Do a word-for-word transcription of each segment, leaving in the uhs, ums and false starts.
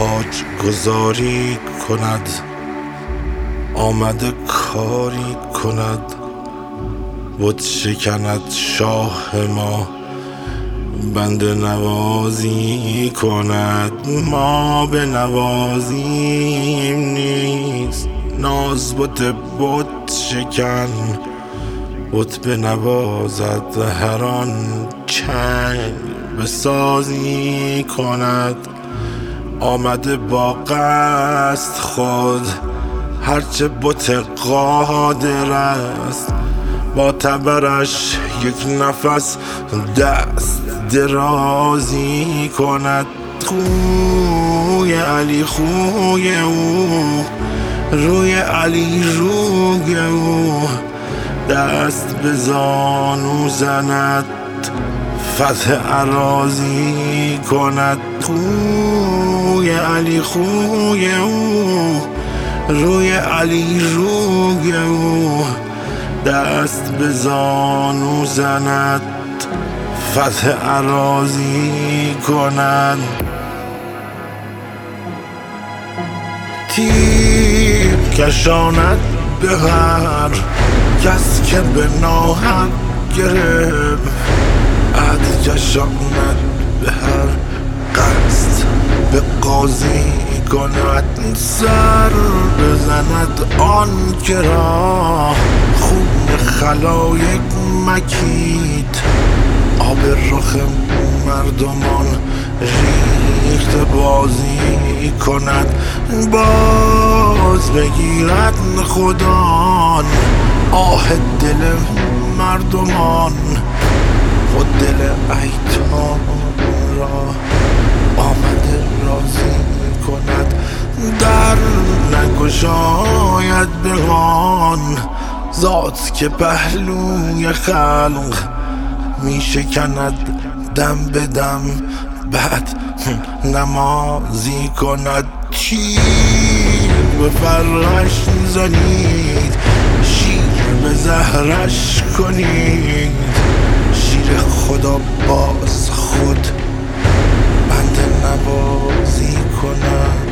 تاج گذاری کند، آمده کاری کند، بت شکند شاه ما، بنده نوازی کند. ما به نوازیم نیست، ناز بت بت شکن، بت بنوازد هر آن چنگ بسازی کند. آمده با قصد خود، هرچه بت قادر است، با تبرش یک نفس دست درازی کند. خوی علی خوی او، روی علی روی او، دست به زانو زند، فتح اراضی کند. خوی علی خوی او، روی علی روی او، دست به زانو زند، فتح اراضی کند. تیر کشاند به هر کس که به ناحق گرفت، عهد کشاند به هر قصد به قاضی کند. سر بزند آن که را خون خلایق مکید، آب رخ مردمان ریخت بازی کند. باز بگیرد خدان آه دل مردمان، خود دل ایتام را آمده راضی کند. در نگشاید بهان ذات که پهلوی خلق می شکند دم به دم، بعد نمازی کند. تیر به فرش زنید، شیر به زهرش کنید، شیر خدا باز خود بنده نوازی کند.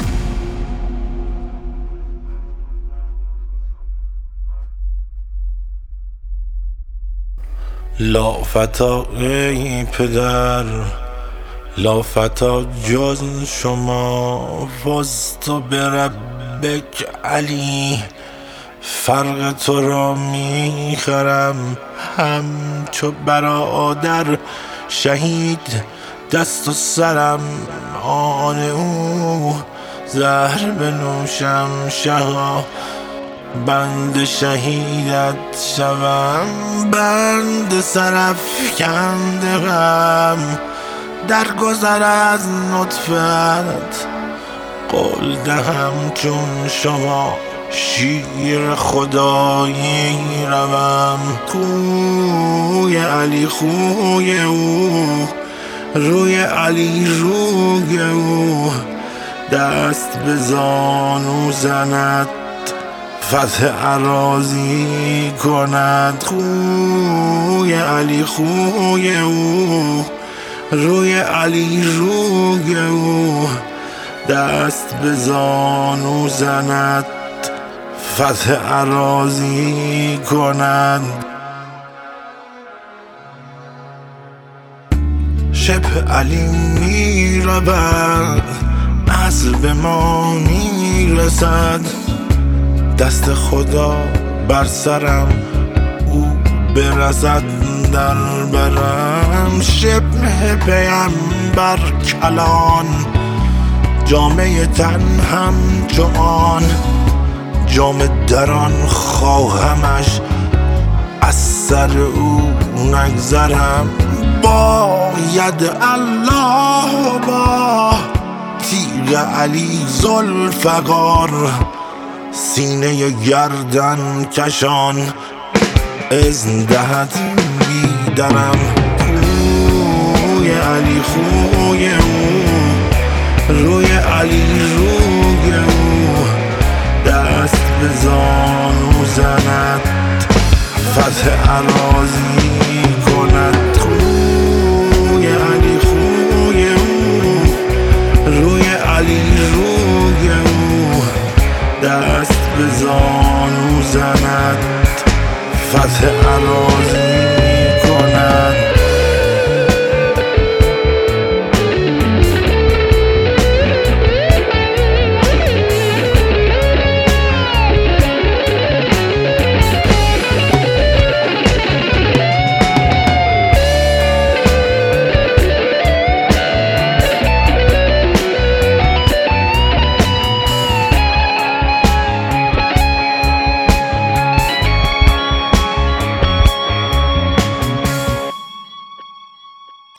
لا فتا ای پدر، لا فتا جز شما، فزت بربک علی، فرق تو را می خرم همچو برادر شهید. دست و سرم آن او، زهر بنوشم شها، بند شهیدت شوم، بند سرافکنده غم. در گذر از نطفت قول دهم چون شما، شیر خدایی روم. خوی علی خوی او، روی علی روی او، دست به زانو زند، فتح اراضی کند. خوی علی خوی او، روی علی روی او، دست به زانو زند، فتح اراضی کند. شبه علی می رود، اصل به ما می رسد، دست خدا بر سرم او برسد در برم. شبه پیمبر کلان، جامعه تن همچو آن، جام دران خواهمش از سر او نگذرم. باید الله با تیغ علی ذوالفقار، سینه گردن کشان اذن دهد بیدرم. خوی علی خوی او، روی علی روی او، دست به زانو زند، فتح اراضی کند. خوی علی خوی او، روی علی دست به زانو زند فتح اراضی